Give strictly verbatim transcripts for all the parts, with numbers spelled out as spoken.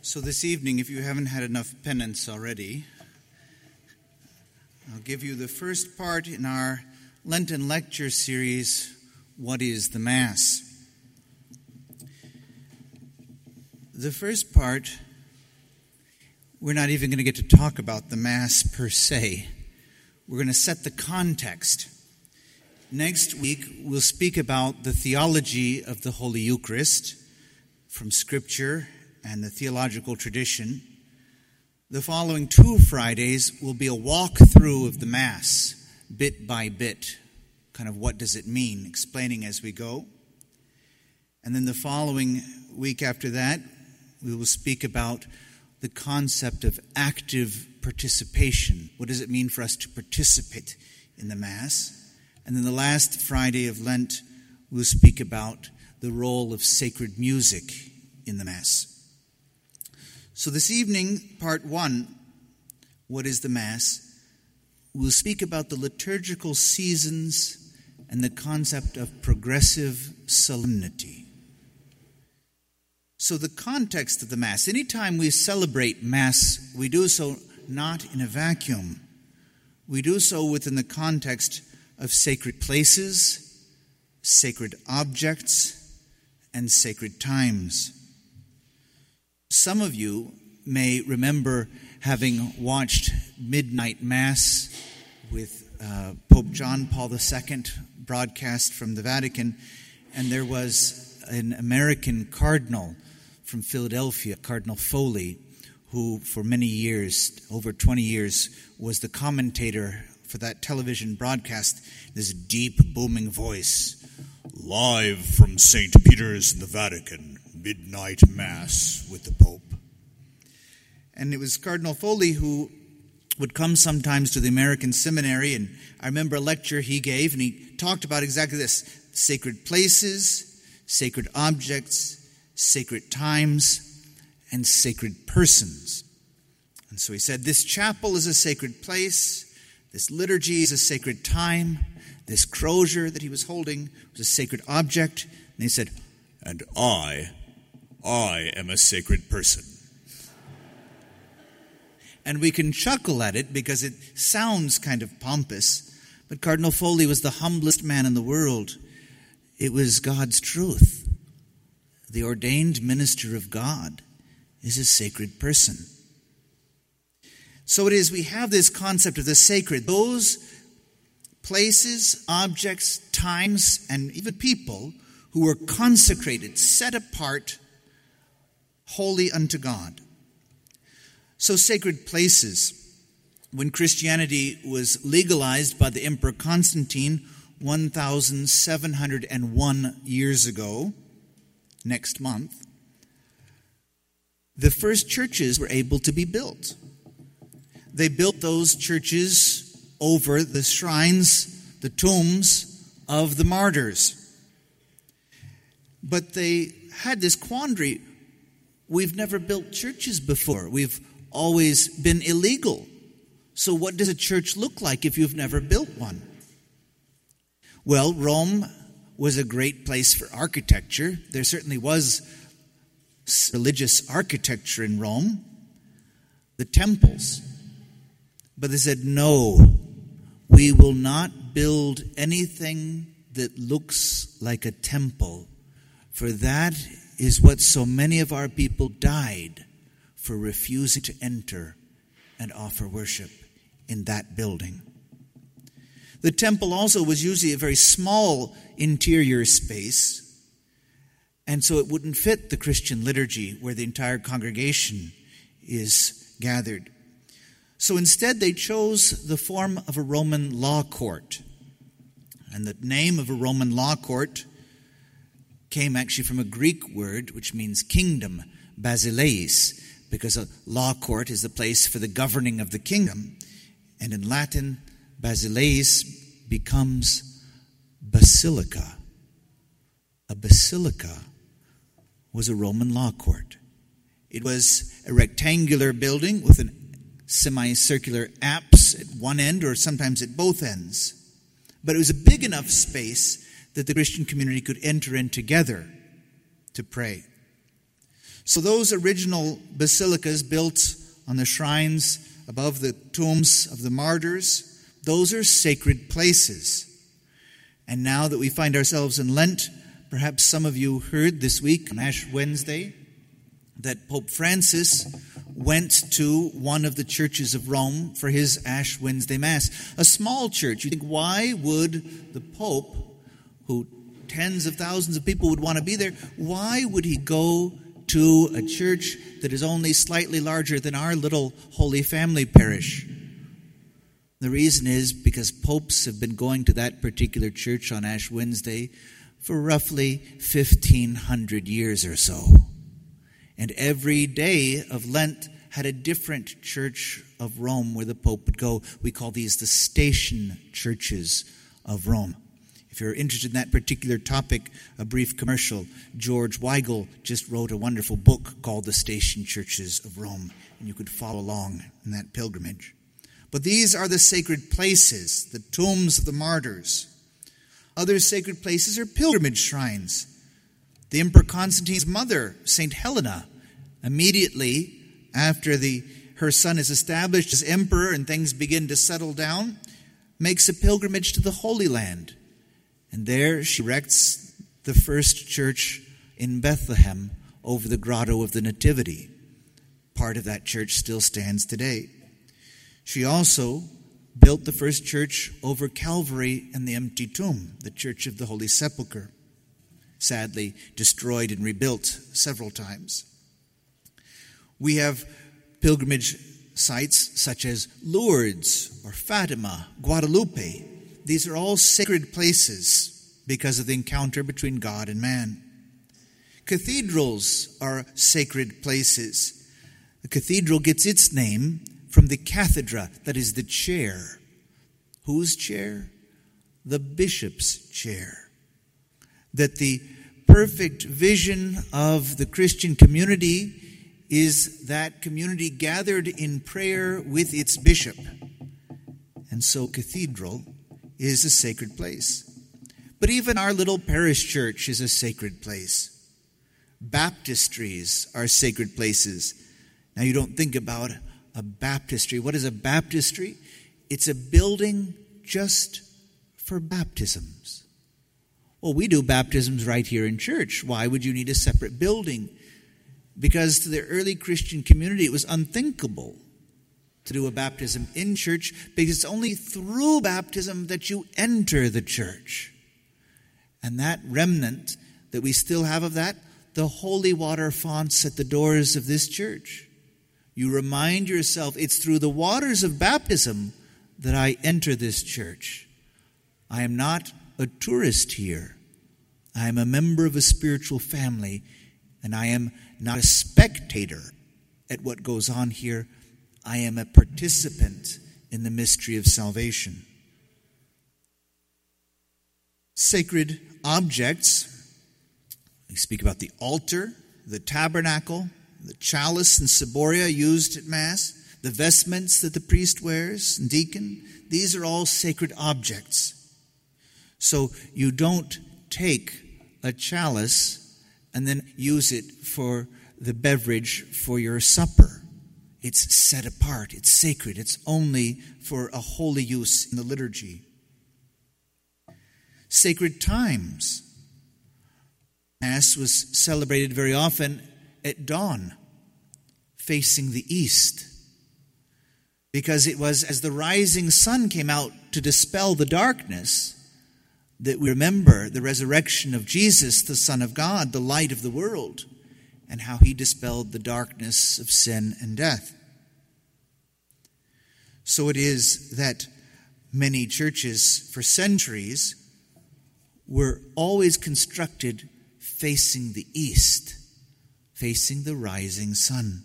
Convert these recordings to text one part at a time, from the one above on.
So this evening, if you haven't had enough penance already, I'll give you the first part in our Lenten lecture series, What is the Mass? The first part, we're not even going to get to talk about the Mass per se. We're going to set the context. Next week, we'll speak about the theology of the Holy Eucharist from Scripture and the theological tradition. The following two Fridays will be a walkthrough of the Mass, bit by bit. Kind of what does it mean, explaining as we go. And then the following week after that, we will speak about the concept of active participation. What does it mean for us to participate in the Mass? And then the last Friday of Lent, we'll speak about the role of sacred music in the Mass. So this evening, part one, What is the Mass? We'll speak about the liturgical seasons and the concept of progressive solemnity. So the context of the Mass, anytime we celebrate Mass, we do so not in a vacuum. We do so within the context of sacred places, sacred objects, and sacred times. Some of you may remember having watched Midnight Mass with uh, Pope John Paul the Second broadcast from the Vatican, and there was an American cardinal from Philadelphia, Cardinal Foley, who for many years, over twenty years, was the commentator for that television broadcast, this deep, booming voice. Live from Saint Peter's in the Vatican, Midnight Mass with the Pope. And it was Cardinal Foley who would come sometimes to the American seminary, and I remember a lecture he gave, and he talked about exactly this: sacred places, sacred objects, sacred times, and sacred persons. And so he said, this chapel is a sacred place, this liturgy is a sacred time, this crozier that he was holding was a sacred object. And he said, and I, I am a sacred person. And we can chuckle at it because it sounds kind of pompous, but Cardinal Foley was the humblest man in the world. It was God's truth. The ordained minister of God is a sacred person. So it is, we have this concept of the sacred. Those places, objects, times, and even people who were consecrated, set apart, holy unto God. So sacred places. When Christianity was legalized by the Emperor Constantine one thousand seven hundred one years ago, next month, the first churches were able to be built. They built those churches over the shrines, the tombs of the martyrs. But they had this quandary. We've never built churches before. We've always been illegal. So what does a church look like if you've never built one? Well, Rome was a great place for architecture. There certainly was religious architecture in Rome, the temples. But they said, no, we will not build anything that looks like a temple, for that is what so many of our people died for, refusing to enter and offer worship in that building. The temple also was usually a very small interior space, and so it wouldn't fit the Christian liturgy where the entire congregation is gathered. So instead they chose the form of a Roman law court. And the name of a Roman law court came actually from a Greek word which means kingdom, basileis, because a law court is the place for the governing of the kingdom. And in Latin, basileis becomes basilica. A basilica was a Roman law court. It was a rectangular building with a semicircular apse at one end or sometimes at both ends. But it was a big enough space that the Christian community could enter in together to pray. So those original basilicas built on the shrines above the tombs of the martyrs, those are sacred places. And now that we find ourselves in Lent, perhaps some of you heard this week on Ash Wednesday that Pope Francis went to one of the churches of Rome for his Ash Wednesday Mass. A small church. You think, why would the Pope, who tens of thousands of people would want to be there, why would he go to a church that is only slightly larger than our little Holy Family parish? The reason is because popes have been going to that particular church on Ash Wednesday for roughly fifteen hundred years or so. And every day of Lent had a different church of Rome where the Pope would go. We call these the station churches of Rome. If you're interested in that particular topic, a brief commercial. George Weigel just wrote a wonderful book called The Station Churches of Rome, and you could follow along in that pilgrimage. But these are the sacred places, the tombs of the martyrs. Other sacred places are pilgrimage shrines. The Emperor Constantine's mother, Saint Helena, immediately after the her son is established as emperor and things begin to settle down, makes a pilgrimage to the Holy Land. And there she erects the first church in Bethlehem over the Grotto of the Nativity. Part of that church still stands today. She also built the first church over Calvary and the empty tomb, the Church of the Holy Sepulchre, sadly destroyed and rebuilt several times. We have pilgrimage sites such as Lourdes or Fatima, Guadalupe. These are all sacred places because of the encounter between God and man. Cathedrals are sacred places. The cathedral gets its name from the cathedra, that is the chair. Whose chair? The bishop's chair. That the perfect vision of the Christian community is that community gathered in prayer with its bishop. And so cathedral is a sacred place. But even our little parish church is a sacred place. Baptistries are sacred places. Now you don't think about a baptistry. What is a baptistry? It's a building just for baptisms. Well, we do baptisms right here in church. Why would you need a separate building? Because to the early Christian community, it was unthinkable to do a baptism in church, because it's only through baptism that you enter the church. And that remnant that we still have of that, the holy water fonts at the doors of this church. You remind yourself, it's through the waters of baptism that I enter this church. I am not a tourist here. I am a member of a spiritual family, and I am not a spectator at what goes on here. I am a participant in the mystery of salvation. Sacred objects. We speak about the altar, the tabernacle, the chalice and ciboria used at Mass, the vestments that the priest wears and deacon. These are all sacred objects. So you don't take a chalice and then use it for the beverage for your supper. It's set apart. It's sacred. It's only for a holy use in the liturgy. Sacred times. Mass was celebrated very often at dawn, facing the east, because it was as the rising sun came out to dispel the darkness that we remember the resurrection of Jesus, the Son of God, the light of the world, and how he dispelled the darkness of sin and death. So it is that many churches for centuries were always constructed facing the east, facing the rising sun.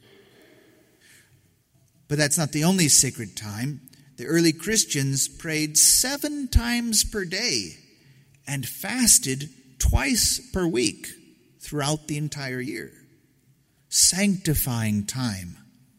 But that's not the only sacred time. The early Christians prayed seven times per day and fasted twice per week throughout the entire year. Sanctifying time.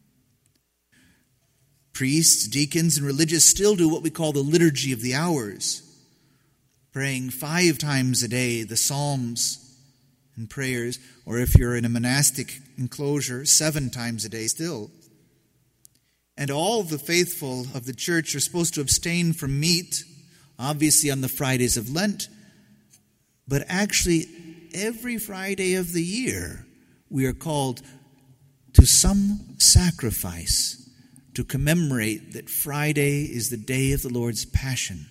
Priests, deacons, and religious still do what we call the Liturgy of the Hours, praying five times a day the Psalms and prayers, or if you're in a monastic enclosure, seven times a day still. And all the faithful of the church are supposed to abstain from meat, obviously on the Fridays of Lent, but actually every Friday of the year we are called to some sacrifice to commemorate that Friday is the day of the Lord's Passion.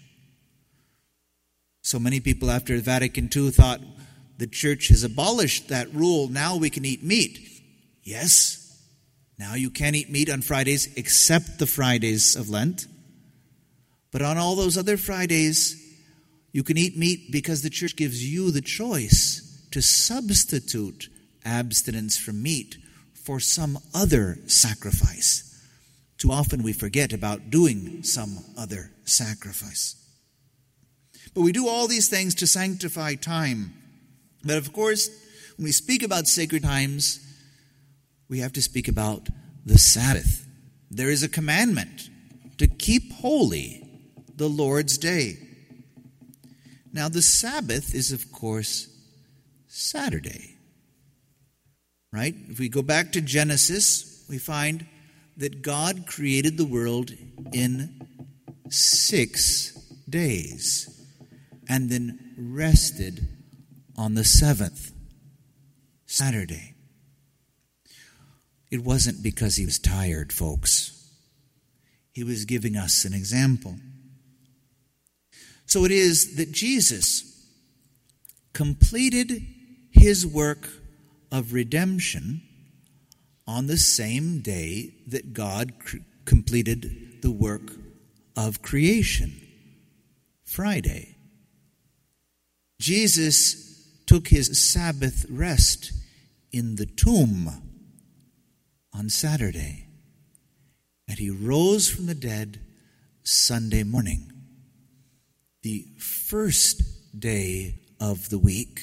So many people after Vatican Two thought the church has abolished that rule. Now we can eat meat. Yes, now you can eat meat on Fridays except the Fridays of Lent. But on all those other Fridays, you can eat meat because the church gives you the choice to substitute abstinence from meat for some other sacrifice. Too often we forget about doing some other sacrifice. But we do all these things to sanctify time. But of course, when we speak about sacred times, we have to speak about the Sabbath. There is a commandment to keep holy the Lord's day. Now, the Sabbath is, of course, Saturday. Right? If we go back to Genesis, we find that God created the world in six days and then rested on the seventh, Saturday. It wasn't because he was tired, folks. He was giving us an example. So it is that Jesus completed his work of redemption on the same day that God cr- completed the work of creation, Friday. Jesus took his Sabbath rest in the tomb on Saturday, and he rose from the dead Sunday morning, the first day of the week,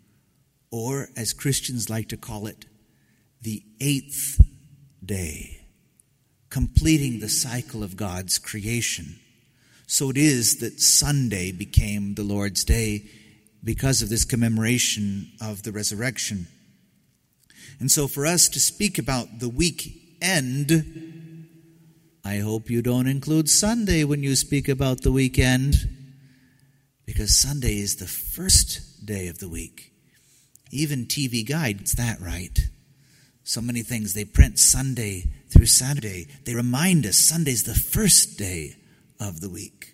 or as Christians like to call it, the eighth day, completing the cycle of God's creation. So it is that Sunday became the Lord's day because of this commemoration of the resurrection. And so for us to speak about the weekend, I hope you don't include Sunday when you speak about the weekend, because Sunday is the first day of the week. Even T V Guide gets that right. So many things they print Sunday through Saturday. They remind us Sunday's the first day of the week.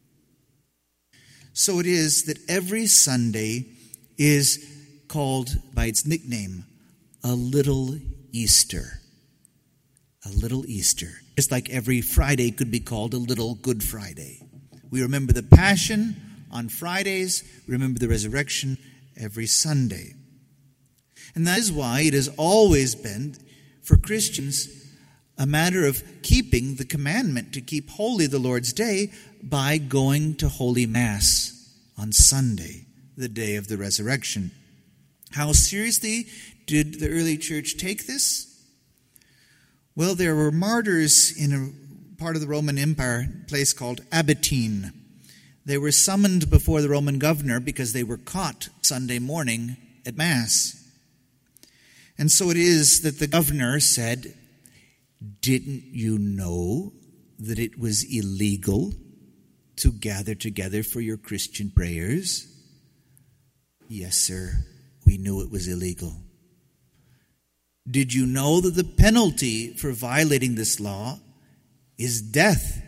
So it is that every Sunday is called by its nickname, a little Easter. A little Easter. Just like every Friday could be called a little Good Friday. We remember the Passion on Fridays. We remember the resurrection every Sunday. And that is why it has always been, for Christians, a matter of keeping the commandment to keep holy the Lord's day by going to Holy Mass on Sunday, the day of the resurrection. How seriously did the early church take this? Well, there were martyrs in a part of the Roman Empire, a place called Abatine. They were summoned before the Roman governor because they were caught Sunday morning at Mass. And so it is that the governor said, "Didn't you know that it was illegal to gather together for your Christian prayers?" "Yes, sir, we knew it was illegal." "Did you know that the penalty for violating this law is death?"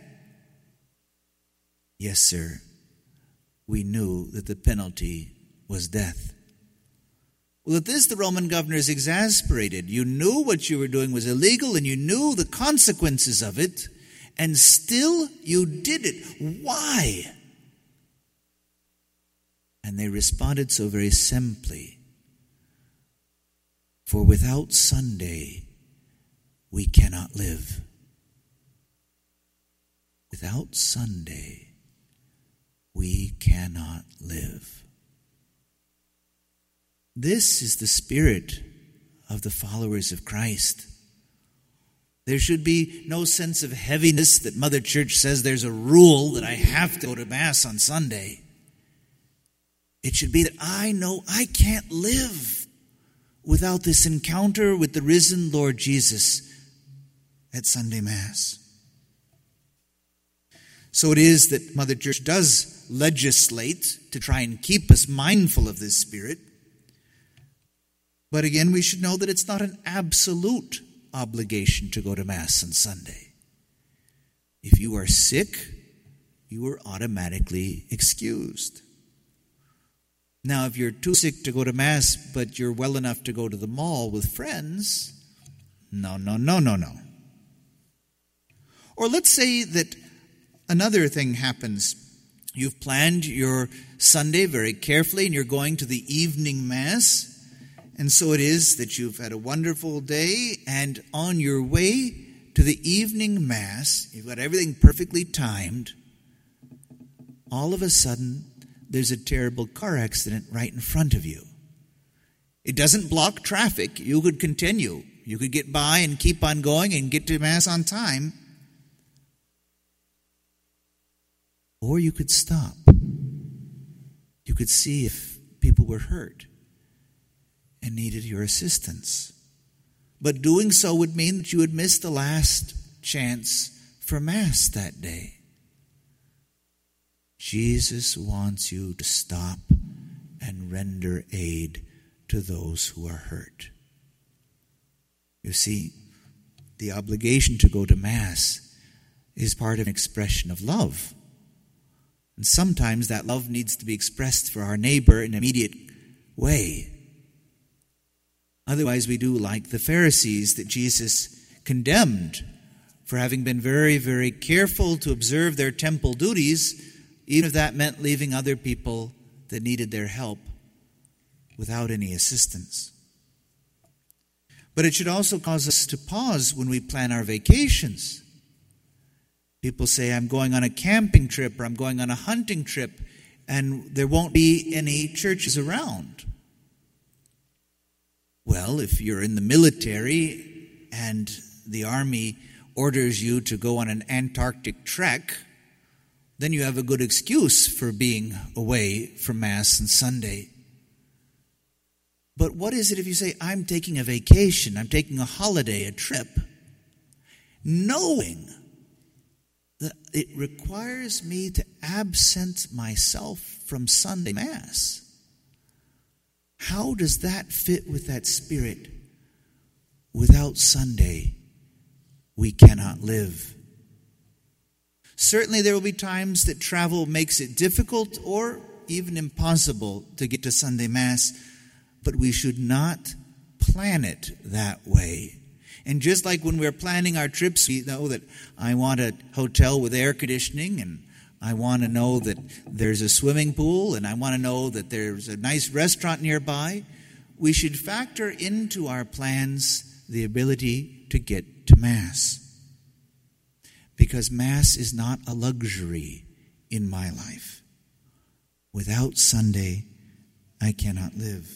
"Yes, sir, we knew that the penalty was death." Well, at this, the Roman governor is exasperated. You knew what you were doing was illegal, and you knew the consequences of it, and still you did it. Why? And they responded so very simply, "For without Sunday, we cannot live." Without Sunday, we cannot live. This is the spirit of the followers of Christ. There should be no sense of heaviness that Mother Church says there's a rule that I have to go to Mass on Sunday. It should be that I know I can't live without this encounter with the risen Lord Jesus at Sunday Mass. So it is that Mother Church does legislate to try and keep us mindful of this spirit. But again, we should know that it's not an absolute obligation to go to Mass on Sunday. If you are sick, you are automatically excused. Now, if you're too sick to go to Mass, but you're well enough to go to the mall with friends, no, no, no, no, no. Or let's say that another thing happens. You've planned your Sunday very carefully, and you're going to the evening Mass. And so it is that you've had a wonderful day, and on your way to the evening Mass, you've got everything perfectly timed. All of a sudden, there's a terrible car accident right in front of you. It doesn't block traffic. You could continue. You could get by and keep on going and get to Mass on time. Or you could stop. You could see if people were hurt and needed your assistance. But doing so would mean that you would miss the last chance for Mass that day. Jesus wants you to stop and render aid to those who are hurt. You see, the obligation to go to Mass is part of an expression of love. And sometimes that love needs to be expressed for our neighbor in an immediate way. Otherwise, we do like the Pharisees that Jesus condemned for having been very, very careful to observe their temple duties, even if that meant leaving other people that needed their help without any assistance. But it should also cause us to pause when we plan our vacations. People say, I'm going on a camping trip or I'm going on a hunting trip, and there won't be any churches around. Well, if you're in the military and the army orders you to go on an Antarctic trek, then you have a good excuse for being away from Mass on Sunday. But what is it if you say, I'm taking a vacation, I'm taking a holiday, a trip, knowing that it requires me to absent myself from Sunday Mass? How does that fit with that spirit? Without Sunday, we cannot live. Certainly there will be times that travel makes it difficult or even impossible to get to Sunday Mass, but we should not plan it that way. And just like when we're planning our trips, we know that I want a hotel with air conditioning, and I want to know that there's a swimming pool, and I want to know that there's a nice restaurant nearby. We should factor into our plans the ability to get to Mass. Because Mass is not a luxury in my life. Without Sunday, I cannot live.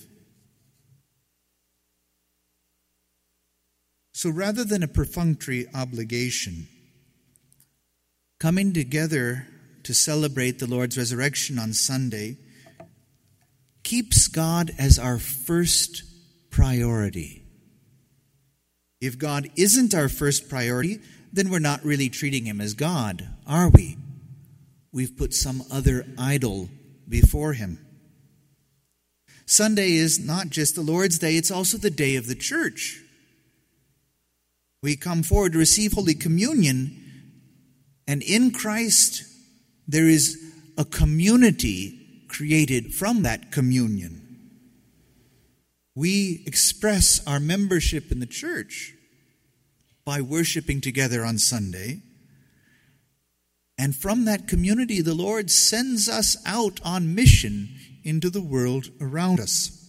So rather than a perfunctory obligation, coming together to celebrate the Lord's resurrection on Sunday keeps God as our first priority. If God isn't our first priority, then we're not really treating Him as God, are we? We've put some other idol before Him. Sunday is not just the Lord's Day, it's also the day of the church. We come forward to receive Holy Communion, and in Christ there is a community created from that communion. We express our membership in the church by worshiping together on Sunday. And from that community, the Lord sends us out on mission into the world around us.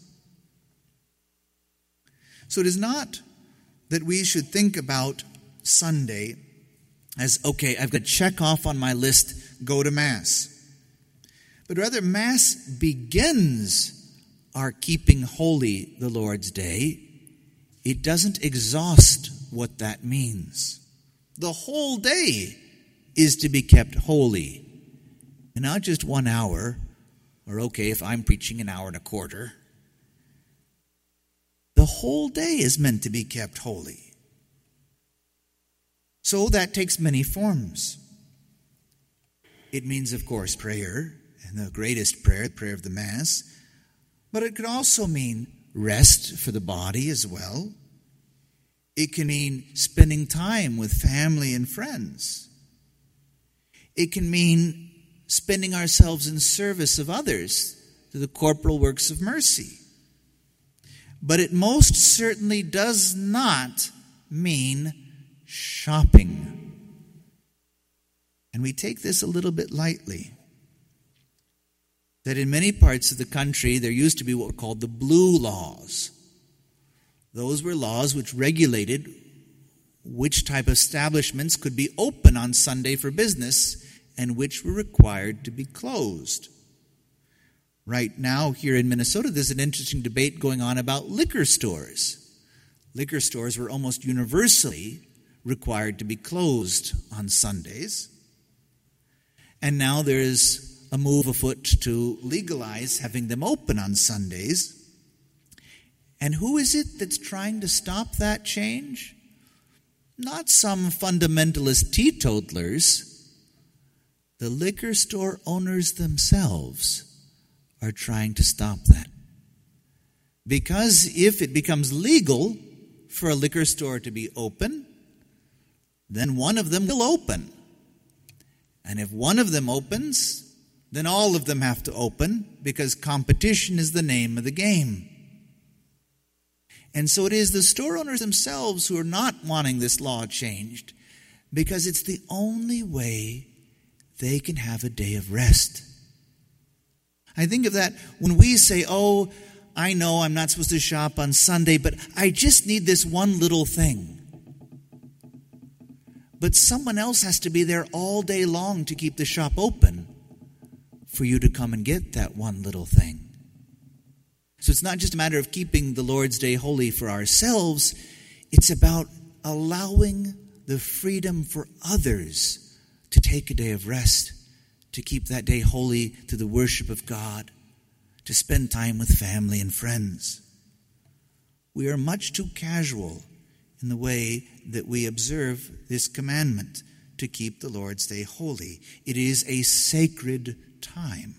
So it is not that we should think about Sunday as, okay, I've got to check off on my list, go to Mass. But rather, Mass begins our keeping holy the Lord's Day. It doesn't exhaust what that means. The whole day is to be kept holy. And not just one hour, or okay, if I'm preaching an hour and a quarter. The whole day is meant to be kept holy. So that takes many forms. It means, of course, prayer, and the greatest prayer, the prayer of the Mass. But it could also mean rest for the body as well. It can mean spending time with family and friends. It can mean spending ourselves in service of others through the corporal works of mercy. But it most certainly does not mean shopping. And we take this a little bit lightly. That in many parts of the country there used to be what were called the blue laws. Those were laws which regulated which type of establishments could be open on Sunday for business and which were required to be closed. Right now here in Minnesota there's an interesting debate going on about liquor stores. Liquor stores were almost universally required to be closed on Sundays. And now there's a move afoot to legalize having them open on Sundays. And who is it that's trying to stop that change? Not some fundamentalist teetotalers. The liquor store owners themselves are trying to stop that. Because if it becomes legal for a liquor store to be open, then one of them will open. And if one of them opens, then all of them have to open, because competition is the name of the game. And so it is the store owners themselves who are not wanting this law changed, because it's the only way they can have a day of rest. I think of that when we say, oh, I know I'm not supposed to shop on Sunday, but I just need this one little thing. But someone else has to be there all day long to keep the shop open for you to come and get that one little thing. So it's not just a matter of keeping the Lord's Day holy for ourselves. It's about allowing the freedom for others to take a day of rest, to keep that day holy to the worship of God, to spend time with family and friends. We are much too casual in the way that we observe this commandment to keep the Lord's Day holy. It is a sacred time.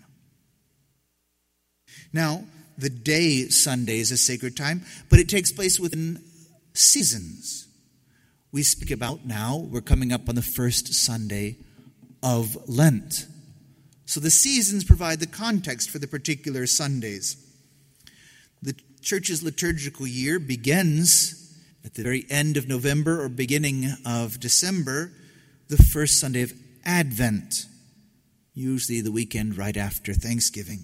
Now, the day Sunday is a sacred time, but it takes place within seasons. We speak about now, we're coming up on the first Sunday of Lent. So the seasons provide the context for the particular Sundays. The church's liturgical year begins at the very end of November or beginning of December, the first Sunday of Advent, usually the weekend right after Thanksgiving.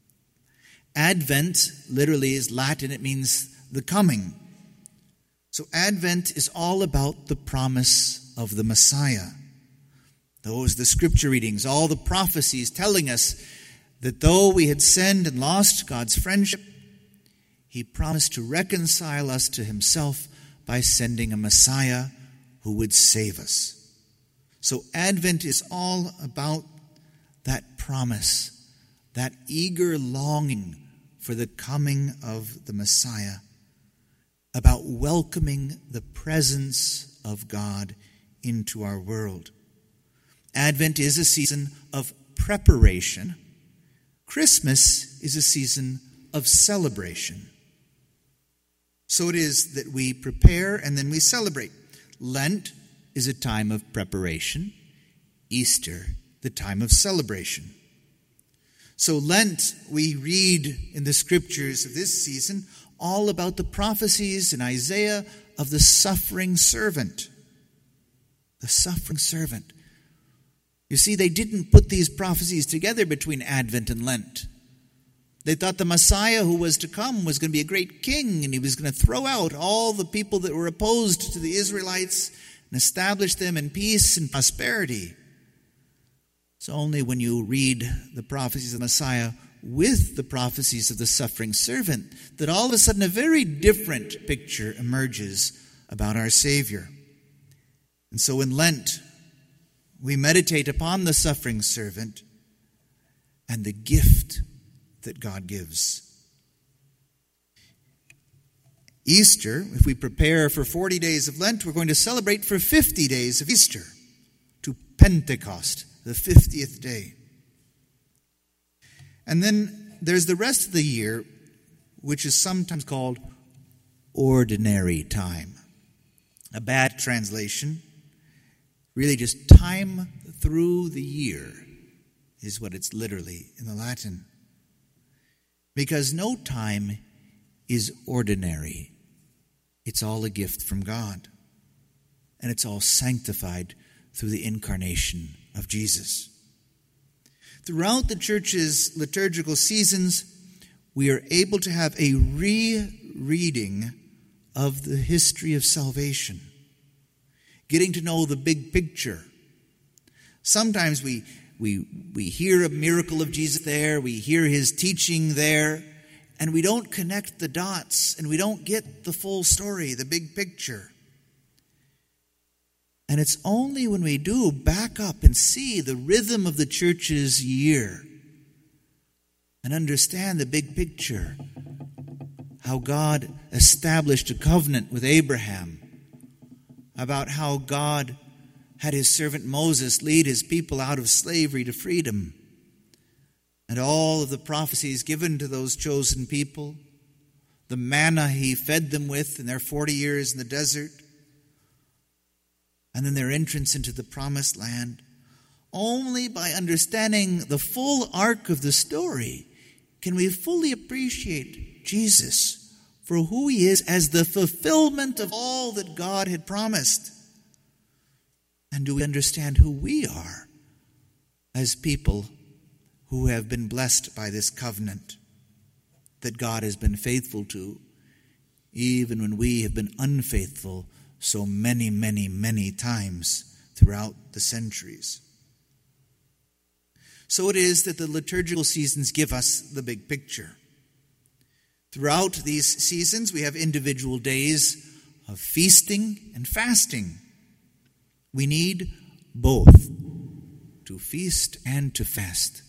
Advent literally is Latin. It means the coming. So Advent is all about the promise of the Messiah. Those, the scripture readings, all the prophecies telling us that though we had sinned and lost God's friendship, He promised to reconcile us to Himself by sending a Messiah who would save us. So Advent is all about that promise, that eager longing for the coming of the Messiah, about welcoming the presence of God into our world. Advent is a season of preparation. Christmas is a season of celebration. So it is that we prepare and then we celebrate. Lent is a time of preparation. Easter, the time of celebration. So Lent, we read in the scriptures of this season all about the prophecies in Isaiah of the suffering servant. The suffering servant. You see, they didn't put these prophecies together between Advent and Lent. They thought the Messiah who was to come was going to be a great king, and he was going to throw out all the people that were opposed to the Israelites and establish them in peace and prosperity. It's only when you read the prophecies of the Messiah with the prophecies of the suffering servant that all of a sudden a very different picture emerges about our Savior. And so in Lent, we meditate upon the suffering servant and the gift that God gives. Easter, if we prepare for forty days of Lent, we're going to celebrate for fifty days of Easter, to Pentecost, the fiftieth day. And then there's the rest of the year, which is sometimes called ordinary time. A bad translation, really just time through the year is what it's literally in the Latin. Because no time is ordinary. It's all a gift from God. And it's all sanctified through the incarnation of Jesus. Throughout the church's liturgical seasons, we are able to have a re-reading of the history of salvation, getting to know the big picture. Sometimes we we we hear a miracle of Jesus there, we hear his teaching there, and we don't connect the dots, and we don't get the full story, the big picture. And it's only when we do back up and see the rhythm of the church's year and understand the big picture, how God established a covenant with Abraham, about how God had his servant Moses lead his people out of slavery to freedom, and all of the prophecies given to those chosen people, the manna he fed them with in their forty years in the desert, and then their entrance into the promised land. Only by understanding the full arc of the story can we fully appreciate Jesus for who he is as the fulfillment of all that God had promised. And do we understand who we are as people who have been blessed by this covenant that God has been faithful to, even when we have been unfaithful so many, many, many times throughout the centuries. So it is that the liturgical seasons give us the big picture. Throughout these seasons, we have individual days of feasting and fasting. We need both, to feast and to fast.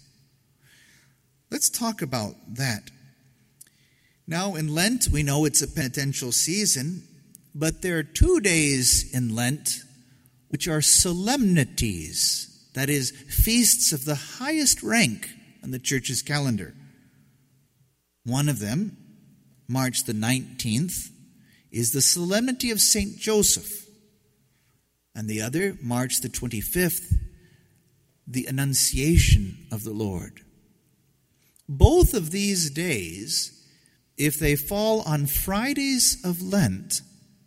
Let's talk about that. Now, in Lent, we know it's a penitential season, but there are two days in Lent which are solemnities, that is, feasts of the highest rank on the church's calendar. One of them, March the nineteenth, is the Solemnity of Saint Joseph, and the other, March the twenty-fifth, the Annunciation of the Lord. Both of these days, if they fall on Fridays of Lent,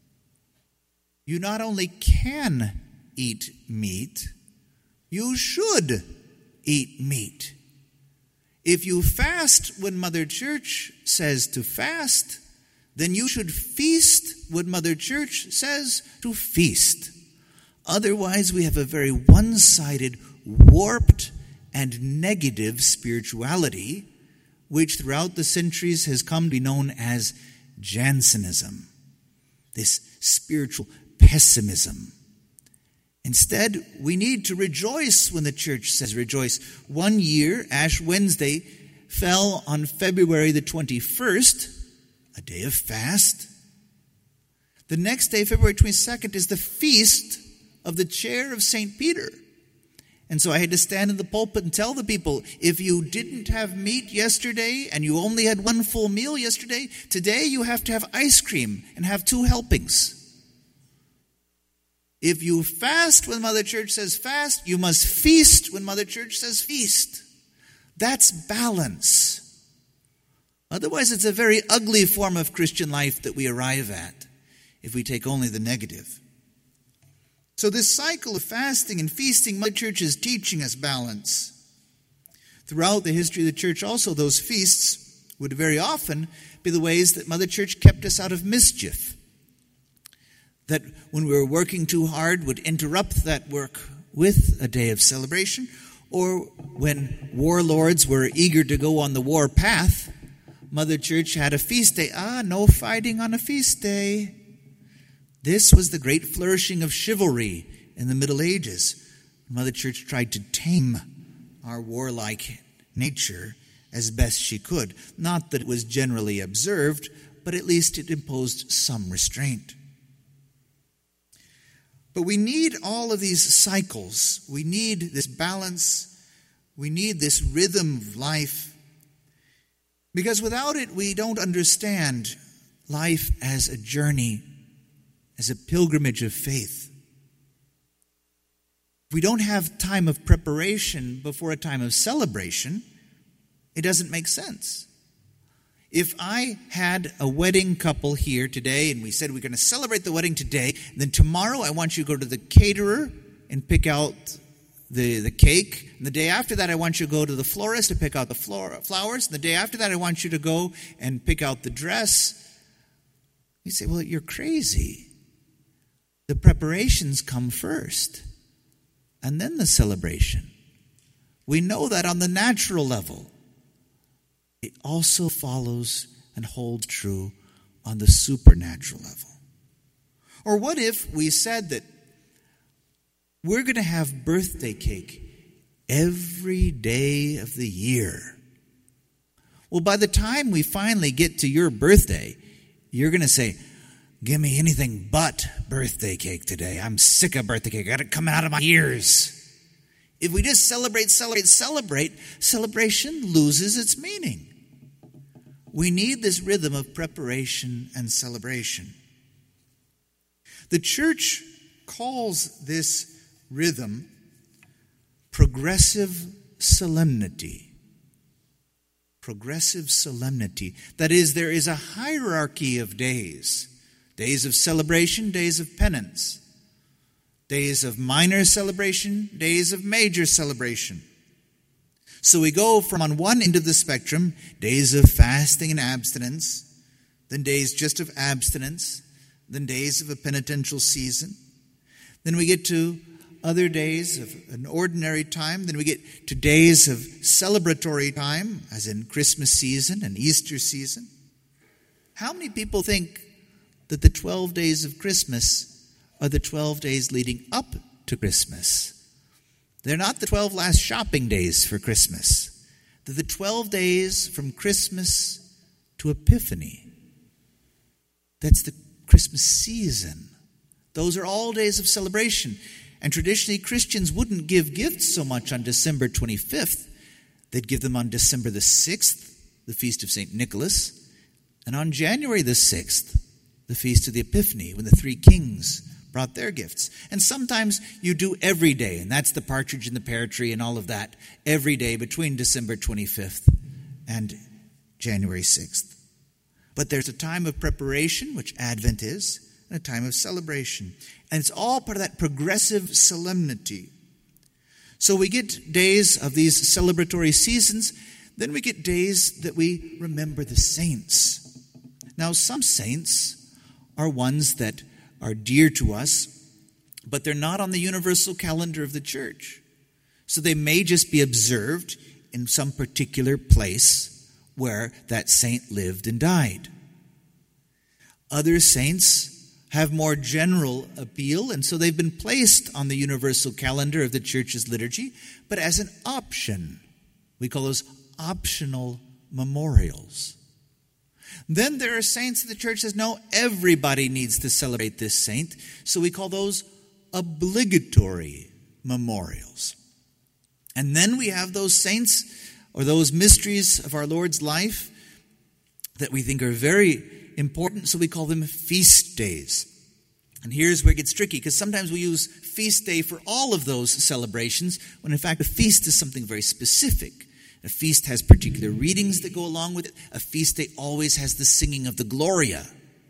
you not only can eat meat, you should eat meat. If you fast when Mother Church says to fast, then you should feast when Mother Church says to feast. Otherwise, we have a very one-sided, warped, and negative spirituality, which throughout the centuries has come to be known as Jansenism, this spiritual pessimism. Instead, we need to rejoice when the church says rejoice. One year, Ash Wednesday fell on February the twenty-first, a day of fast. The next day, February twenty-second, is the feast of the chair of Saint Peter. And so I had to stand in the pulpit and tell the people, if you didn't have meat yesterday and you only had one full meal yesterday, today you have to have ice cream and have two helpings. If you fast when Mother Church says fast, you must feast when Mother Church says feast. That's balance. Otherwise, it's a very ugly form of Christian life that we arrive at if we take only the negative. So this cycle of fasting and feasting, Mother Church is teaching us balance. Throughout the history of the church also, those feasts would very often be the ways that Mother Church kept us out of mischief. That when we were working too hard would interrupt that work with a day of celebration, or when warlords were eager to go on the war path, Mother Church had a feast day. Ah, no fighting on a feast day. This was the great flourishing of chivalry in the Middle Ages. Mother Church tried to tame our warlike nature as best she could. Not that it was generally observed, but at least it imposed some restraint. But we need all of these cycles. We need this balance. We need this rhythm of life. Because without it, we don't understand life as a journey, as a pilgrimage of faith. If we don't have time of preparation before a time of celebration, it doesn't make sense. If I had a wedding couple here today and we said we're going to celebrate the wedding today, then tomorrow I want you to go to the caterer and pick out the, the cake. And the day after that I want you to go to the florist to pick out the flora, flowers. And the day after that I want you to go and pick out the dress. You say, well, you're crazy. The preparations come first and then the celebration. We know that on the natural level. It also follows and holds true on the supernatural level. Or what if we said that we're going to have birthday cake every day of the year? Well, by the time we finally get to your birthday, you're going to say, give me anything but birthday cake today. I'm sick of birthday cake. I got it coming out of my ears. If we just celebrate, celebrate, celebrate, celebration loses its meaning. We need this rhythm of preparation and celebration. The church calls this rhythm progressive solemnity. Progressive solemnity. That is, there is a hierarchy of days. Days of celebration, days of penance. Days of minor celebration, days of major celebration. So we go from on one end of the spectrum, days of fasting and abstinence, then days just of abstinence, then days of a penitential season. Then we get to other days of an ordinary time. Then we get to days of celebratory time, as in Christmas season and Easter season. How many people think that the twelve days of Christmas are the twelve days leading up to Christmas? They're not the twelve last shopping days for Christmas. They're the twelve days from Christmas to Epiphany. That's the Christmas season. Those are all days of celebration. And traditionally, Christians wouldn't give gifts so much on December twenty-fifth. They'd give them on December the sixth, the feast of Saint Nicholas, and on January the sixth, the feast of the Epiphany, when the three kings brought their gifts. And sometimes you do every day, and that's the partridge in the pear tree and all of that, every day between December twenty-fifth and January sixth. But there's a time of preparation, which Advent is, and a time of celebration. And it's all part of that progressive solemnity. So we get days of these celebratory seasons, then we get days that we remember the saints. Now, some saints are ones that are dear to us, but they're not on the universal calendar of the church. So they may just be observed in some particular place where that saint lived and died. Other saints have more general appeal, and so they've been placed on the universal calendar of the church's liturgy, but as an option. We call those optional memorials. Then there are saints that the church says, no, everybody needs to celebrate this saint. So we call those obligatory memorials. And then we have those saints or those mysteries of our Lord's life that we think are very important. So we call them feast days. And here's where it gets tricky, because sometimes we use feast day for all of those celebrations, when in fact a feast is something very specific. A feast has particular readings that go along with it. A feast day always has the singing of the Gloria.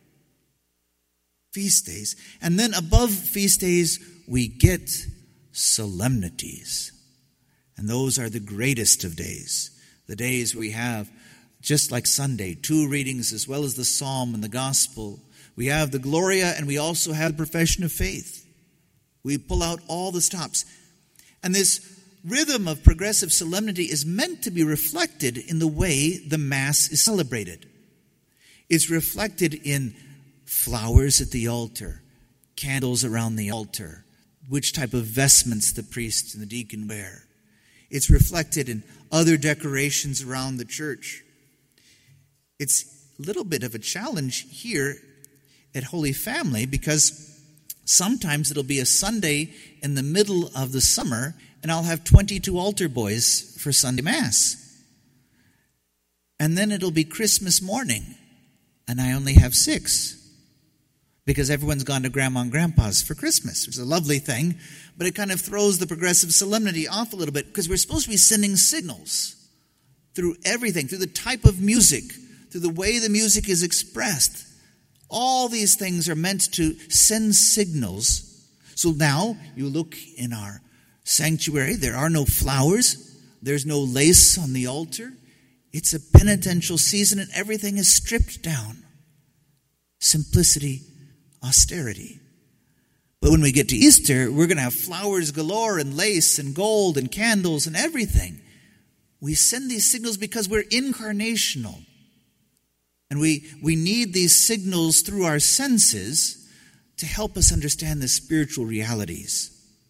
Feast days. And then above feast days, we get solemnities. And those are the greatest of days. The days we have, just like Sunday, two readings as well as the Psalm and the Gospel. We have the Gloria and we also have the profession of faith. We pull out all the stops. And this rhythm of progressive solemnity is meant to be reflected in the way the Mass is celebrated. It's reflected in flowers at the altar, candles around the altar, which type of vestments the priest and the deacon wear. It's reflected in other decorations around the church. It's little bit of a challenge here at Holy Family, because sometimes it'll be a Sunday in the middle of the summer, and I'll have twenty-two altar boys for Sunday Mass. And then it'll be Christmas morning, and I only have six, because everyone's gone to Grandma and Grandpa's for Christmas, which is a lovely thing, but it kind of throws the progressive solemnity off a little bit, because we're supposed to be sending signals through everything, through the type of music, through the way the music is expressed. All these things are meant to send signals. So now you look in our sanctuary, there are no flowers, there's no lace on the altar. It's a penitential season and everything is stripped down. Simplicity, austerity. But when we get to Easter, we're going to have flowers galore and lace and gold and candles and everything. We send these signals because we're incarnational. And we, we need these signals through our senses to help us understand the spiritual realities.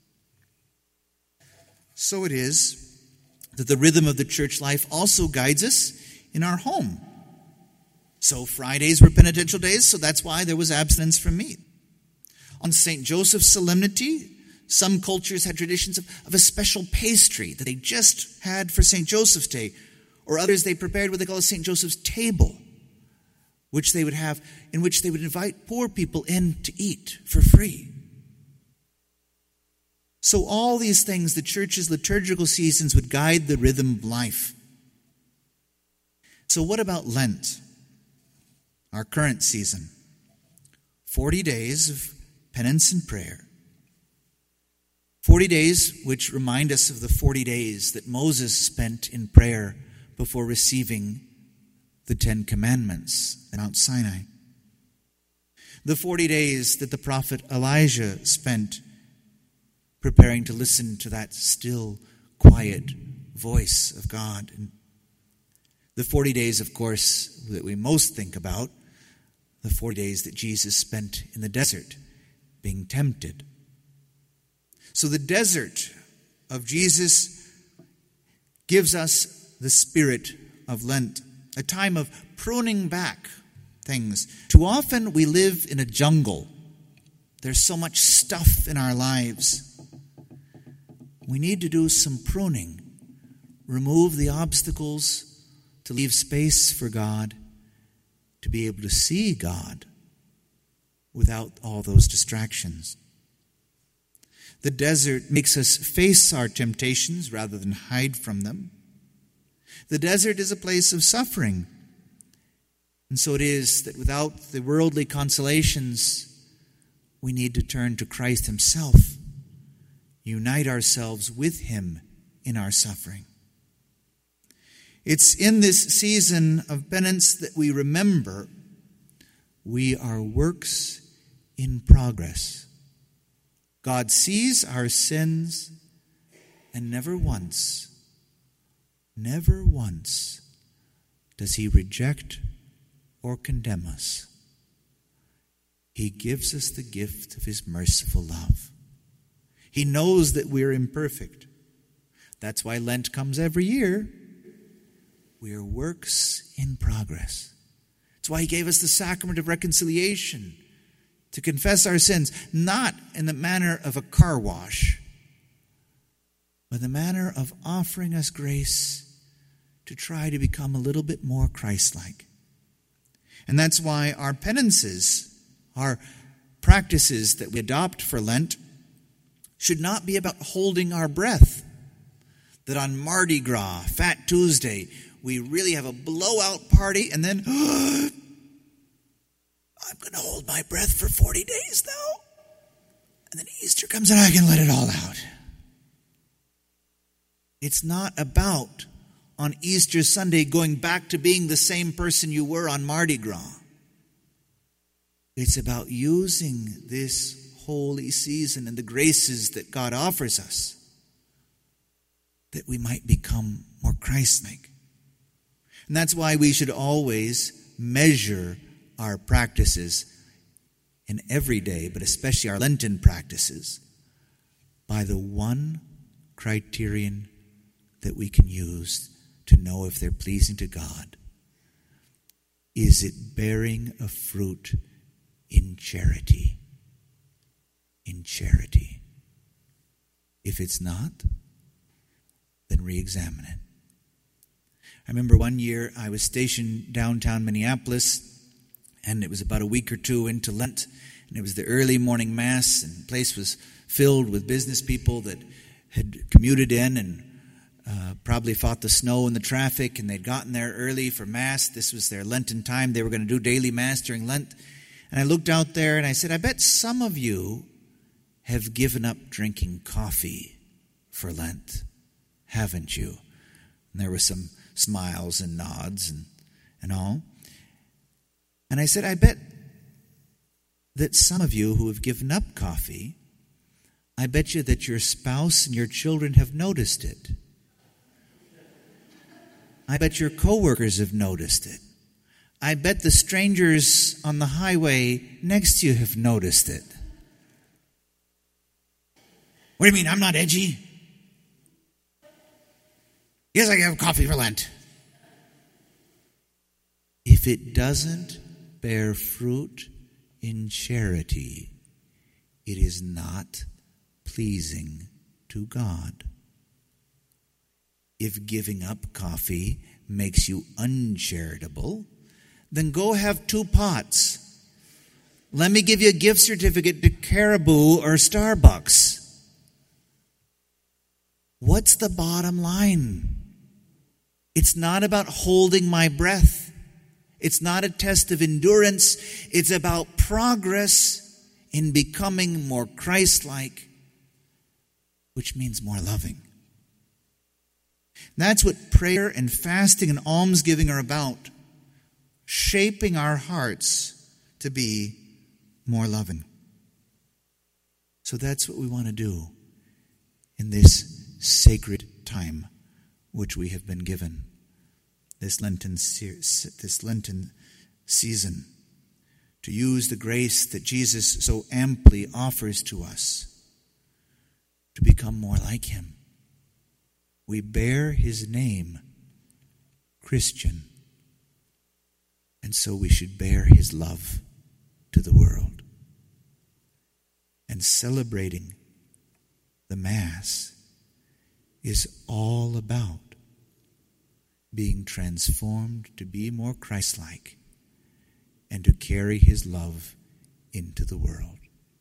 So it is that the rhythm of the church life also guides us in our home. So Fridays were penitential days, so that's why there was abstinence from meat. On Saint Joseph's solemnity, some cultures had traditions of, of a special pastry that they just had for Saint Joseph's Day, or others they prepared what they call a Saint Joseph's table, which they would have, in which they would invite poor people in to eat for free. So all these things, the church's liturgical seasons would guide the rhythm of life. So what about Lent, our current season? Forty days of penance and prayer. Forty days which remind us of the forty days that Moses spent in prayer before receiving the Ten Commandments at Mount Sinai. The forty days that the prophet Elijah spent preparing to listen to that still, quiet voice of God. And the forty days, of course, that we most think about, the forty days that Jesus spent in the desert being tempted. So the desert of Jesus gives us the spirit of Lent, a time of pruning back things. Too often we live in a jungle. There's so much stuff in our lives. We need to do some pruning, remove the obstacles to leave space for God, to be able to see God without all those distractions. The desert makes us face our temptations rather than hide from them. The desert is a place of suffering. And so it is that without the worldly consolations, we need to turn to Christ himself, unite ourselves with him in our suffering. It's in this season of penance that we remember we are works in progress. God sees our sins and never once, never once does he reject or condemn us. He gives us the gift of his merciful love. He knows that we're imperfect. That's why Lent comes every year. We are works in progress. That's why he gave us the sacrament of reconciliation, to confess our sins, not in the manner of a car wash, but in the manner of offering us grace to try to become a little bit more Christ-like. And that's why our penances, our practices that we adopt for Lent, should not be about holding our breath. That on Mardi Gras, Fat Tuesday, we really have a blowout party and then, oh, I'm going to hold my breath for forty days though. And then Easter comes and I can let it all out. It's not about on Easter Sunday going back to being the same person you were on Mardi Gras. It's about using this holy season and the graces that God offers us that we might become more Christ-like. And that's why we should always measure our practices in every day, but especially our Lenten practices, by the one criterion that we can use to know if they're pleasing to God. Is it bearing a fruit in charity? In charity. If it's not, then re-examine it. I remember one year I was stationed downtown Minneapolis, and it was about a week or two into Lent, and it was the early morning mass, and the place was filled with business people that had commuted in and uh, probably fought the snow and the traffic, and they'd gotten there early for mass. This was their Lenten time. They were going to do daily mass during Lent. And I looked out there and I said, I bet some of you have given up drinking coffee for Lent, haven't you? And there were some smiles and nods and, and all. And I said, I bet that some of you who have given up coffee, I bet you that your spouse and your children have noticed it. I bet your coworkers have noticed it. I bet the strangers on the highway next to you have noticed it. What do you mean, I'm not edgy? Yes, I have coffee for Lent. If it doesn't bear fruit in charity, it is not pleasing to God. If giving up coffee makes you uncharitable, then go have two pots. Let me give you a gift certificate to Caribou or Starbucks. What's the bottom line? It's not about holding my breath. It's not a test of endurance. It's about progress in becoming more Christ-like, which means more loving. That's what prayer and fasting and almsgiving are about. Shaping our hearts to be more loving. So that's what we want to do in this sacred time which we have been given, this Lenten, this Lenten season, to use the grace that Jesus so amply offers to us to become more like him. We bear his name, Christian, and so we should bear his love to the world. And celebrating the Mass is all about being transformed to be more Christ-like and to carry his love into the world.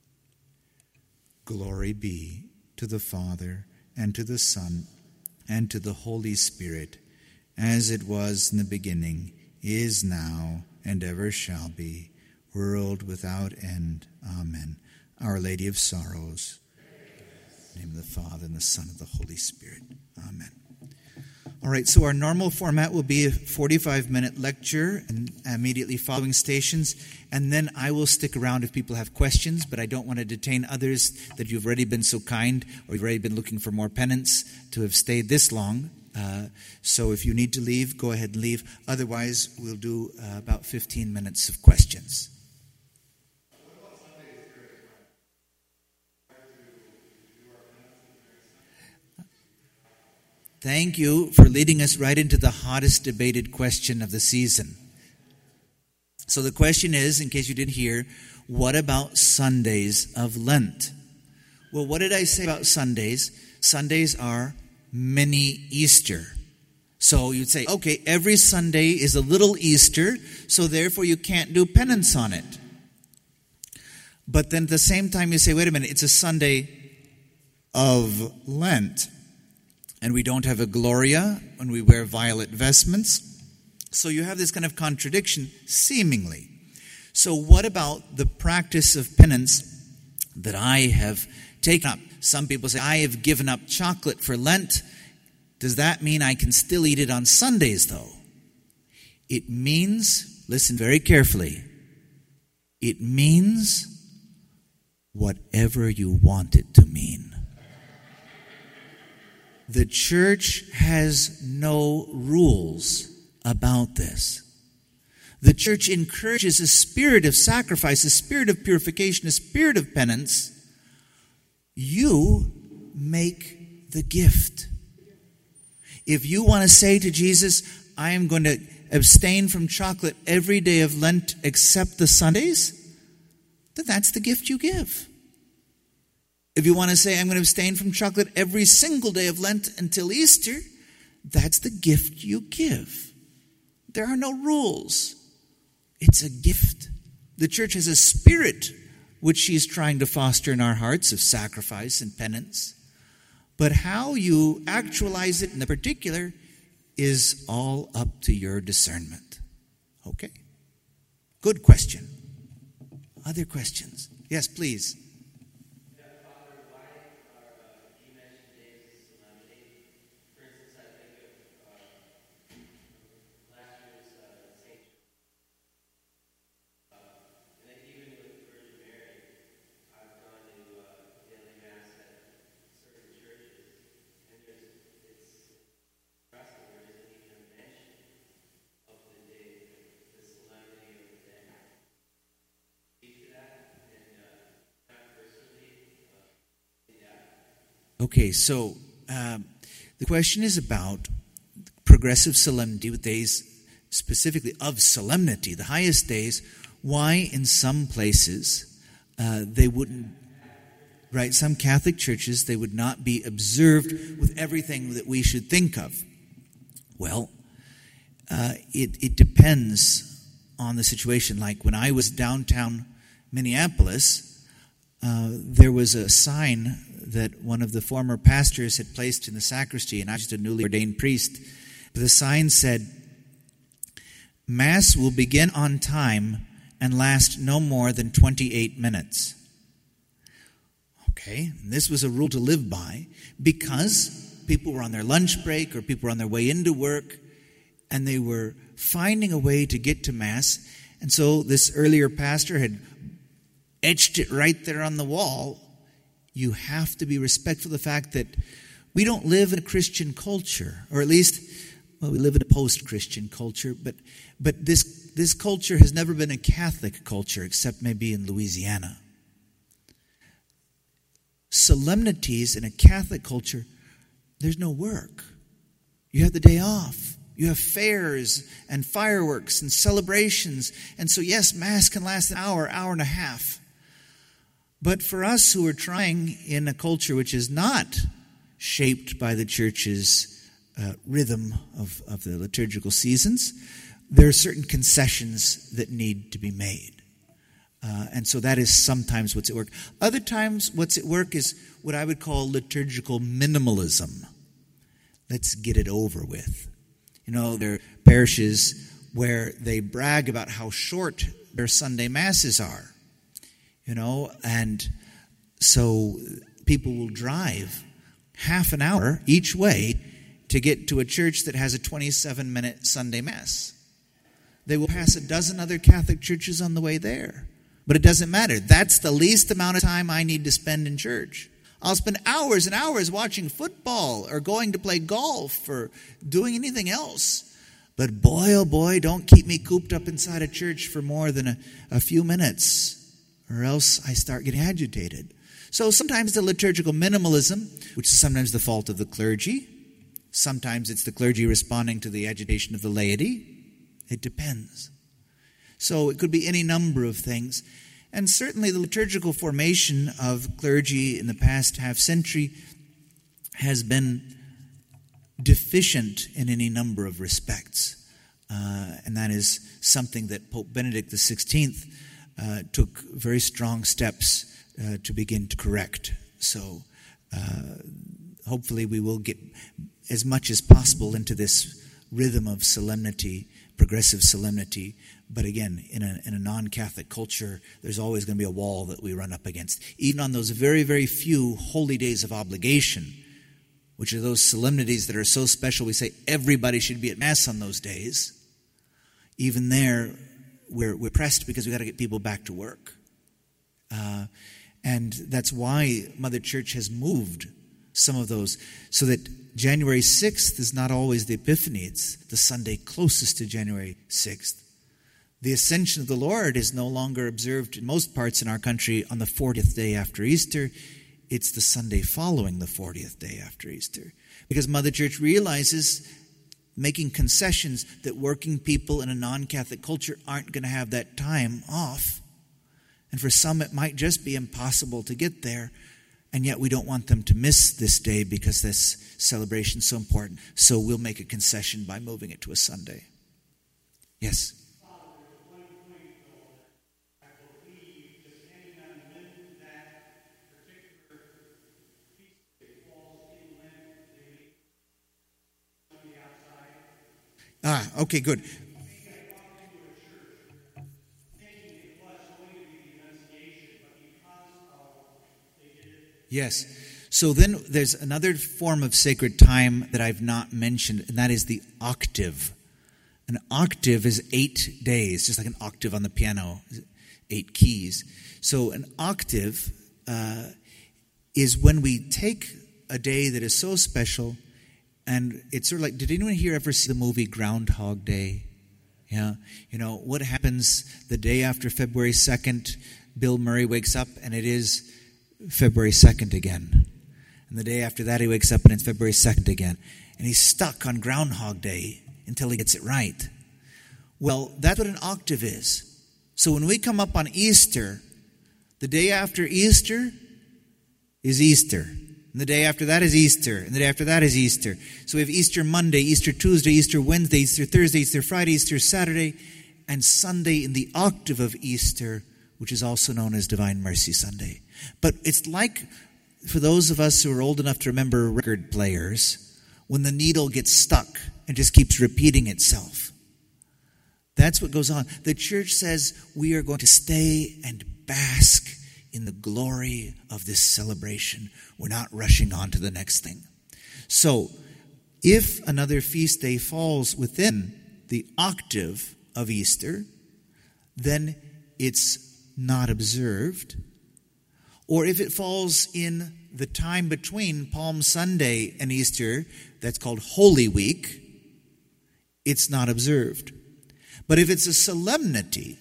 Glory be to the Father, and to the Son, and to the Holy Spirit, as it was in the beginning, is now, and ever shall be, world without end. Amen. Our Lady of Sorrows. In the name of the Father, and the Son, and the Holy Spirit. Amen. All right, so our normal format will be a forty-five minute lecture and immediately following stations, and then I will stick around if people have questions, but I don't want to detain others that you've already been so kind, or you've already been looking for more penance to have stayed this long. Uh, so if you need to leave, go ahead and leave. Otherwise, we'll do uh, about fifteen minutes of questions. Thank you for leading us right into the hottest debated question of the season. So the question is, in case you didn't hear, what about Sundays of Lent? Well, what did I say about Sundays? Sundays are mini Easter. So you'd say, okay, every Sunday is a little Easter, so therefore you can't do penance on it. But then at the same time you say, wait a minute, it's a Sunday of Lent. And we don't have a Gloria when we wear violet vestments. So you have this kind of contradiction, seemingly. So what about the practice of penance that I have taken up? Some people say, I have given up chocolate for Lent. Does that mean I can still eat it on Sundays, though? It means, listen very carefully, it means whatever you want it to mean. The church has no rules about this. The church encourages a spirit of sacrifice, a spirit of purification, a spirit of penance. You make the gift. If you want to say to Jesus, I am going to abstain from chocolate every day of Lent except the Sundays, then that's the gift you give. If you want to say, I'm going to abstain from chocolate every single day of Lent until Easter, that's the gift you give. There are no rules. It's a gift. The church has a spirit which she's trying to foster in our hearts of sacrifice and penance. But how you actualize it in the particular is all up to your discernment. Okay? Good question. Other questions? Yes, please. Okay, so um, the question is about progressive solemnity with days specifically of solemnity, the highest days. Why in some places uh, they wouldn't, right, some Catholic churches, they would not be observed with everything that we should think of. Well, uh, it, it depends on the situation. Like when I was downtown Minneapolis, uh, there was a sign that one of the former pastors had placed in the sacristy, and I was just a newly ordained priest. The sign said, Mass will begin on time and last no more than twenty-eight minutes. Okay, and this was a rule to live by because people were on their lunch break or people were on their way into work and they were finding a way to get to Mass. And so this earlier pastor had etched it right there on the wall. You have to be respectful of the fact that we don't live in a Christian culture, or at least, well, we live in a post-Christian culture, but but this this culture has never been a Catholic culture, except maybe in Louisiana. Solemnities in a Catholic culture, there's no work. You have the day off. You have fairs and fireworks and celebrations. And so, yes, Mass can last an hour, hour and a half. But for us who are trying in a culture which is not shaped by the church's uh, rhythm of, of the liturgical seasons, there are certain concessions that need to be made. Uh, and so that is sometimes what's at work. Other times what's at work is what I would call liturgical minimalism. Let's get it over with. You know, there are parishes where they brag about how short their Sunday Masses are. You know, and so people will drive half an hour each way to get to a church that has a twenty-seven minute Sunday Mass. They will pass a dozen other Catholic churches on the way there. But it doesn't matter. That's the least amount of time I need to spend in church. I'll spend hours and hours watching football or going to play golf or doing anything else. But boy, oh boy, don't keep me cooped up inside a church for more than a, a few minutes, or else I start getting agitated. So sometimes the liturgical minimalism, which is sometimes the fault of the clergy, sometimes it's the clergy responding to the agitation of the laity. It depends. So it could be any number of things. And certainly the liturgical formation of clergy in the past half century has been deficient in any number of respects. Uh, and that is something that Pope Benedict the sixteenth uh, took very strong steps uh, to begin to correct. So uh, hopefully we will get as much as possible into this rhythm of solemnity, progressive solemnity. But again, in a, in a non-Catholic culture, there's always going to be a wall that we run up against. Even on those very, very few holy days of obligation, which are those solemnities that are so special, we say everybody should be at Mass on those days. Even there, we're, we're pressed because we've got to get people back to work. Uh, and that's why Mother Church has moved some of those, so that January sixth is not always the Epiphany. It's the Sunday closest to January sixth. The Ascension of the Lord is no longer observed in most parts in our country on the fortieth day after Easter. It's the Sunday following the fortieth day after Easter. Because Mother Church realizes making concessions that working people in a non-Catholic culture aren't going to have that time off. And for some, it might just be impossible to get there. And yet we don't want them to miss this day because this celebration is so important. So we'll make a concession by moving it to a Sunday. Yes? Ah, okay, good. Yes. So then there's another form of sacred time that I've not mentioned, and that is the octave. An octave is eight days, just like an octave on the piano, eight keys. So an octave uh, is when we take a day that is so special, and it's sort of like, did anyone here ever see the movie Groundhog Day? Yeah. You know, what happens the day after February second? Bill Murray wakes up, and it is February second again. And the day after that, he wakes up, and it's February second again. And he's stuck on Groundhog Day until he gets it right. Well, that's what an octave is. So when we come up on Easter, the day after Easter is Easter. And the day after that is Easter. And the day after that is Easter. So we have Easter Monday, Easter Tuesday, Easter Wednesday, Easter Thursday, Easter Friday, Easter Saturday, and Sunday in the octave of Easter, which is also known as Divine Mercy Sunday. But it's like, for those of us who are old enough to remember record players, when the needle gets stuck and just keeps repeating itself. That's what goes on. The church says we are going to stay and bask in the glory of this celebration. We're not rushing on to the next thing. So, if another feast day falls within the octave of Easter, then it's not observed. Or if it falls in the time between Palm Sunday and Easter, that's called Holy Week, it's not observed. But if it's a solemnity,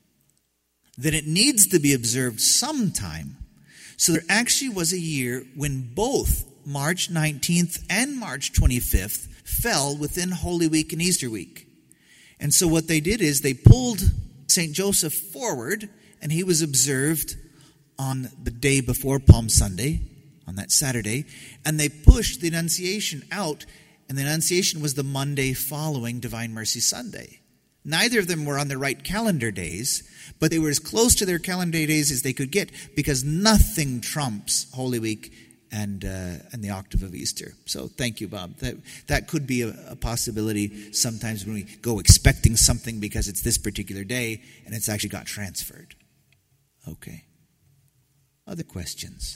then it needs to be observed sometime. So there actually was a year when both March nineteenth and March twenty-fifth fell within Holy Week and Easter week. And so what they did is they pulled Saint Joseph forward, and he was observed on the day before Palm Sunday, on that Saturday, and they pushed the Annunciation out, and the Annunciation was the Monday following Divine Mercy Sunday. Neither of them were on the right calendar days, but they were as close to their calendar days as they could get, because nothing trumps Holy Week and uh, and the octave of Easter. So thank you, Bob. That that could be a, a possibility sometimes when we go expecting something because it's this particular day and it's actually got transferred. Okay. Other questions?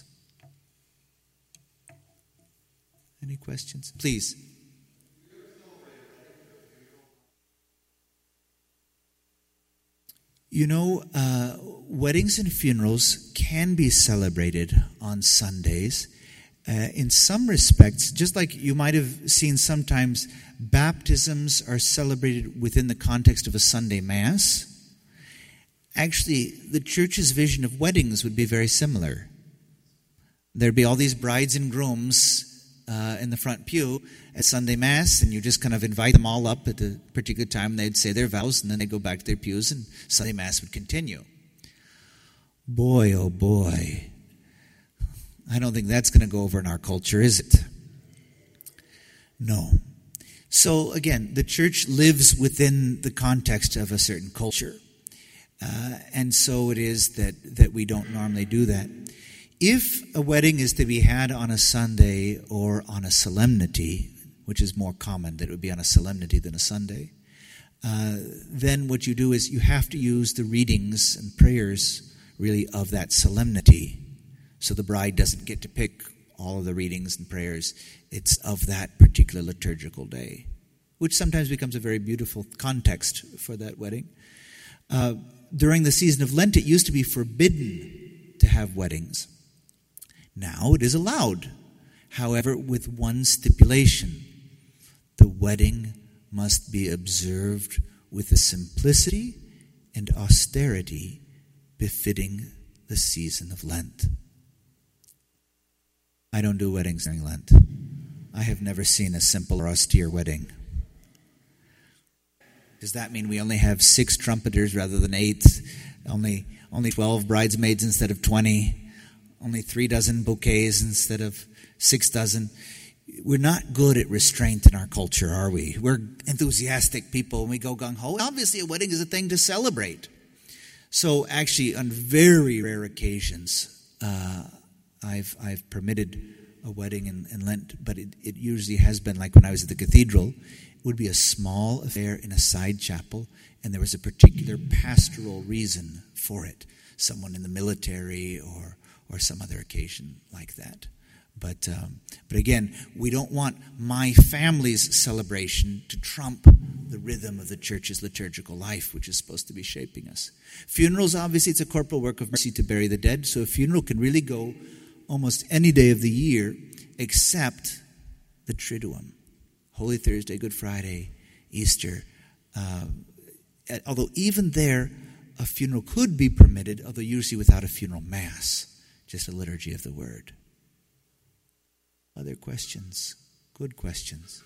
Any questions? Please. You know, uh, weddings and funerals can be celebrated on Sundays. Uh, in some respects, just like you might have seen sometimes, baptisms are celebrated within the context of a Sunday Mass. Actually, the church's vision of weddings would be very similar. There'd be all these brides and grooms uh, in the front pew at Sunday Mass, and you just kind of invite them all up at a particular time. They'd say their vows, and then they'd go back to their pews, and Sunday Mass would continue. Boy, oh boy. I don't think that's going to go over in our culture, is it? No. So, again, the church lives within the context of a certain culture. Uh, and so it is that, that we don't normally do that. If a wedding is to be had on a Sunday or on a solemnity, which is more common that it would be on a solemnity than a Sunday, uh, then what you do is you have to use the readings and prayers, really, of that solemnity. So the bride doesn't get to pick all of the readings and prayers. It's of that particular liturgical day, which sometimes becomes a very beautiful context for that wedding. Uh, during the season of Lent, it used to be forbidden to have weddings. Now it is allowed, however, with one stipulation. The wedding must be observed with a simplicity and austerity befitting the season of Lent. I don't do weddings during Lent. I have never seen a simple or austere wedding. Does that mean we only have six trumpeters rather than eight? Only only twelve bridesmaids instead of twenty? Only three dozen bouquets instead of six dozen? We're not good at restraint in our culture, are we? We're enthusiastic people and we go gung-ho. Obviously, a wedding is a thing to celebrate. So actually, on very rare occasions, uh, I've I've permitted a wedding in, in Lent, but it, it usually has been like when I was at the cathedral. It would be a small affair in a side chapel, and there was a particular pastoral reason for it. Someone in the military or or some other occasion like that. But um, but again, we don't want my family's celebration to trump the rhythm of the church's liturgical life, which is supposed to be shaping us. Funerals, obviously, it's a corporal work of mercy to bury the dead, so a funeral can really go almost any day of the year except the Triduum. Holy Thursday, Good Friday, Easter. Uh, although even there, a funeral could be permitted, although usually without a funeral mass, just a liturgy of the word. Other questions? Good questions.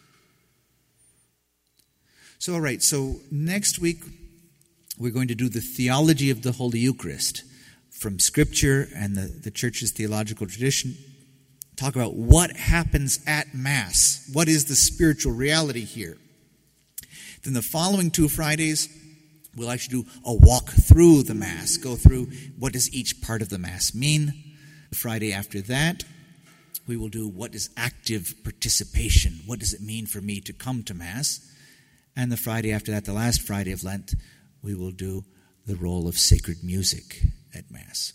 So, all right, so next week we're going to do the theology of the Holy Eucharist from Scripture and the, the Church's theological tradition. Talk about what happens at Mass. What is the spiritual reality here? Then the following two Fridays, we'll actually do a walk through the Mass, go through what does each part of the Mass mean. The Friday after that, we will do what is active participation. What does it mean for me to come to Mass? And the Friday after that, the last Friday of Lent, we will do the role of sacred music at Mass.